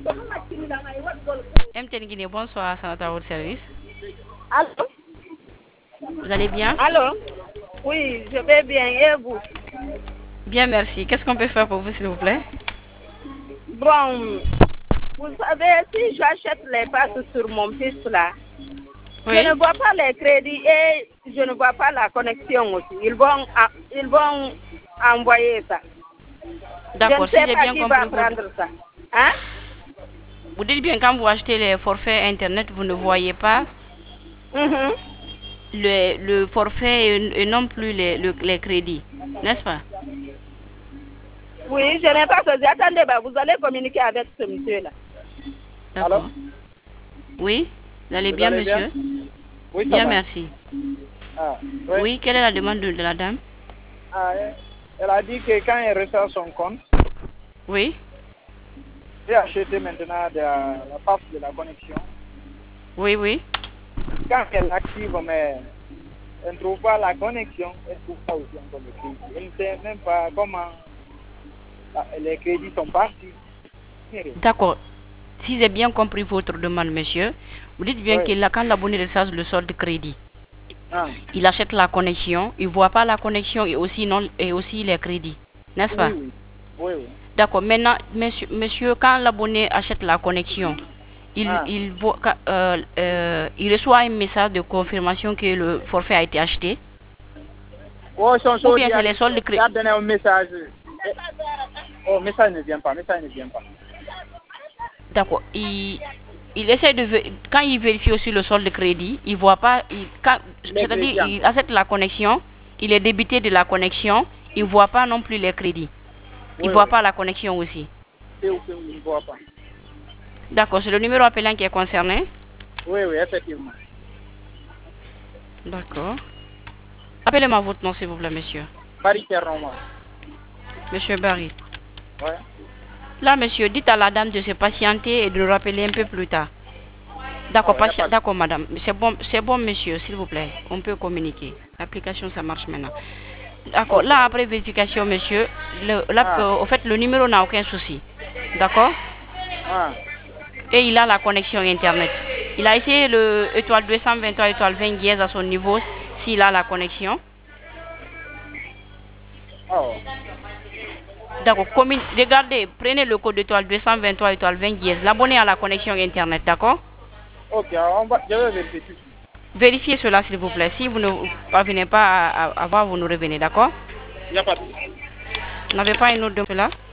MTN Guinée, bonsoir, c'est notre service. Allô? Vous allez bien? Allô? Oui, je vais bien. Et vous? Bien, merci. Qu'est-ce qu'on peut faire pour vous, s'il vous plaît? Bon, vous savez, si j'achète les passes sur mon fils là, Oui. je ne vois pas les crédits et je ne vois pas la connexion aussi. Ils vont envoyer ça. D'accord, Je ne si sais j'ai pas bien qui va compris. prendre ça. Hein? Vous dites bien quand vous achetez les forfaits Internet, vous ne voyez pas Mhm. le forfait et non plus les crédits, n'est-ce pas? Oui, je n'ai pas saisi. Attendez, bah, vous allez communiquer avec ce monsieur-là. D'accord. Oui, vous allez bien, monsieur? Oui, ça Bien, va. merci. Ah, oui. Oui, quelle est la demande de la dame? Ah, elle a dit que quand elle ressort son compte, Oui, j'ai acheté maintenant la passe de la connexion. oui, oui. Quand elle active, mais elle ne trouve pas la connexion, elle ne trouve pas aussi encore le crédit. Elle ne sait même pas comment les crédits sont partis. D'accord. Si j'ai bien compris votre demande, monsieur, vous dites bien Oui. que quand l'abonné recharge le solde crédit, Ah, il achète la connexion, il ne voit pas la connexion et aussi, non, et aussi les crédits, n'est-ce pas? oui, oui. Oui, oui. D'accord. Maintenant, monsieur, quand l'abonné achète la connexion, il reçoit un message de confirmation que le forfait a été acheté. Oh, Ou bien c'est les soldes de crédit. il a donné un message. Oh, message ne vient pas, message ne vient pas. D'accord. Il essaie quand il vérifie aussi le solde de crédit, il voit pas. C'est-à-dire, il achète la connexion, il est débité de la connexion, il voit pas non plus les crédits. Il voit pas la connexion aussi. Il ne voit pas. D'accord. C'est le numéro appelant qui est concerné. Oui, oui, effectivement. D'accord. Appelez-moi votre nom, s'il vous plaît, monsieur. Paris Roman. Monsieur Barry. Ouais. Là, monsieur, dites à la dame de se patienter et de rappeler un peu plus tard. D'accord, d'accord, madame. C'est bon, monsieur, s'il vous plaît. On peut communiquer. L'application, ça marche maintenant. D'accord. Là, après vérification, monsieur, au fait, le numéro n'a aucun souci. D'accord? Ah. Et il a la connexion Internet. Il a essayé le étoile 223, étoile 20 dièse à son niveau, s'il a la connexion. Oh. D'accord. Regardez, prenez le code étoile 223, étoile 20 dièse. L'abonné à la connexion Internet, d'accord? Ok, je vais vérifier. Vérifiez cela, s'il vous plaît. Si vous ne parvenez pas à voir, vous nous revenez, d'accord? Il n'y a pas de souci. Vous n'avez pas une autre de cela?